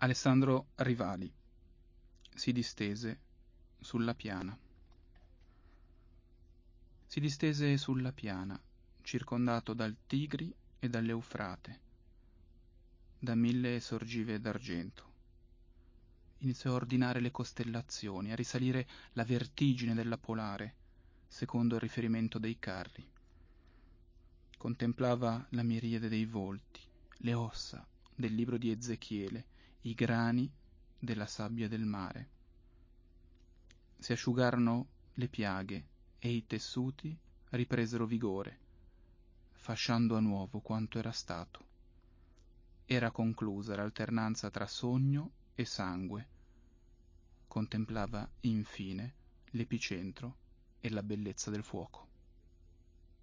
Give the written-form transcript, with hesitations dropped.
Alessandro Rivali si distese sulla piana. Si distese sulla piana, circondato dal Tigri e dall'Eufrate, da 1000 sorgive d'argento. Iniziò a ordinare le costellazioni, a risalire la vertigine della polare, secondo il riferimento dei carri. Contemplava la miriade dei volti, le ossa del libro di Ezechiele, i grani della sabbia del mare. Si asciugarono le piaghe e i tessuti ripresero vigore, fasciando a nuovo quanto era stato. Era conclusa l'alternanza tra sogno e sangue. Contemplava infine l'epicentro e la bellezza del fuoco.